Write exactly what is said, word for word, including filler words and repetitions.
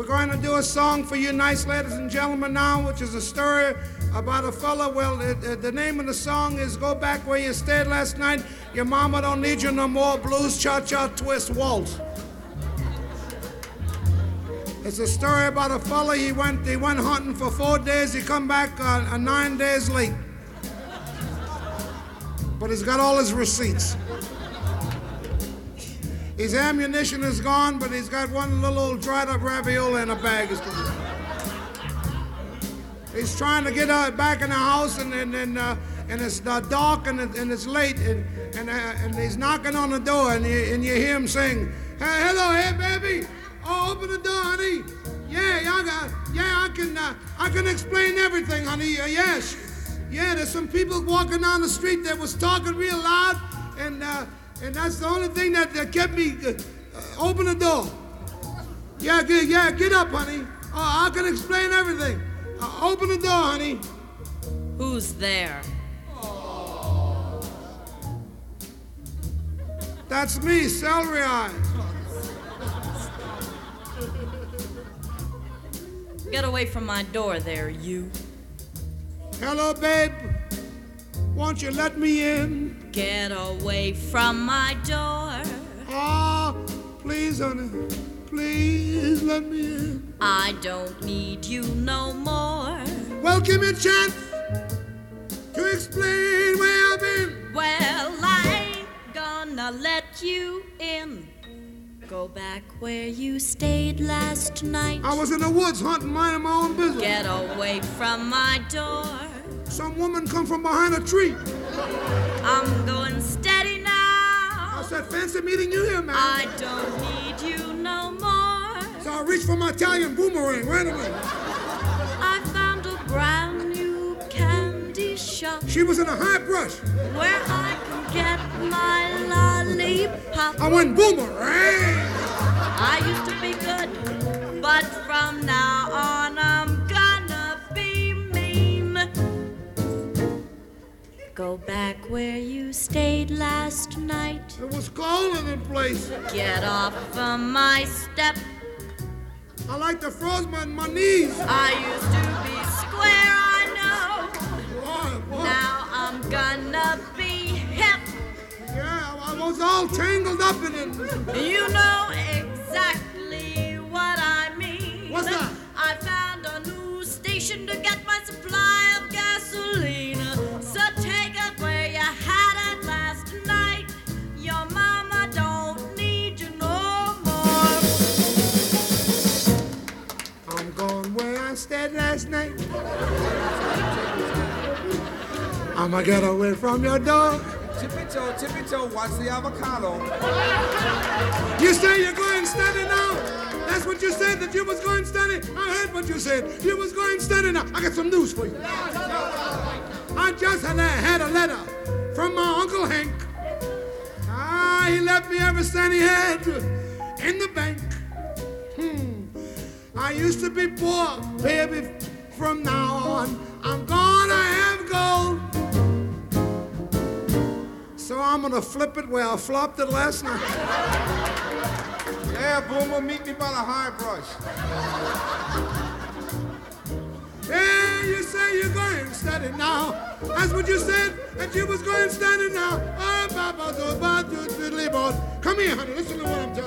We're going to do a song for you nice ladies and gentlemen now, which is a story about a fella. Well, it, it, the name of the song is Go Back Where You Stayed Last Night. Your mama don't need you no more. Blues, cha-cha, twist, waltz. It's a story about a fella. He went, he went hunting for four days. He come back uh, uh, nine days late. But he's got all his receipts. His ammunition is gone, but he's got one little old dried up ravioli in a bag. He's trying to get uh, back in the house, and and and, uh, and it's uh, dark and, it, and it's late, and and, uh, and he's knocking on the door, and you, and you hear him sing, "Hey, hello, hey baby, oh open the door, honey. Yeah, I got, yeah, I can uh, I can explain everything, honey. Uh, yes, yeah. There's some people walking down the street that was talking real loud, and." Uh, And that's the only thing that, that kept me, uh, uh, open the door. Yeah, get, yeah, get up, honey. Uh, I can explain everything. Uh, open the door, honey. Who's there? That's me, Celery Eyes. Get away from my door there, you. Hello, babe. Won't you let me in? Get away from my door. Ah, please, honey, please let me in. I don't need you no more. Well, give me a chance to explain where I've been. Well, I ain't gonna let you in. Go back where you stayed last night. I was in the woods hunting, minding my own business. Get away from my door. Some woman come from behind a tree. I'm going steady now. I said, fancy meeting you here, man. I don't need you no more. So I reached for my Italian boomerang right away. I found a brand new candy shop. She was in a high brush. Where I can get my lollipop. I went boomerang. I used to be good, but from now on I'm gonna be mean. Go back where you stayed last night. It was cold in the place. Get off of my step. I like to froze my, my knees. I used to be square, I know. Boy, boy. Now I'm gonna be hip. Yeah, I was all tangled up in it. You know exactly what I mean. What's that? I found a new station to get my supply of gasoline. So take it where you had it last night. Your mama don't need you no more. I'm going where I stayed last night. I'ma get away from your door. Tippy-toe, tippy-toe, watch the avocado. You say you're going steady now? That's what you said, that you was going steady? I heard what you said. You was going steady now. I got some news for you. I just had a, had a letter from my Uncle Hank. Ah, he left me every cent he had in the bank. Hmm. I used to be poor, baby. From now on, I'm gonna have gold. So I'm gonna flip it where I flopped it last night. Yeah, Boomer, meet me by the high brush. Yeah, you say you're going steady now. That's what you said, that you was going steady now. Oh, Papa, so bad, you diddly boy. Come here, honey, listen to what I'm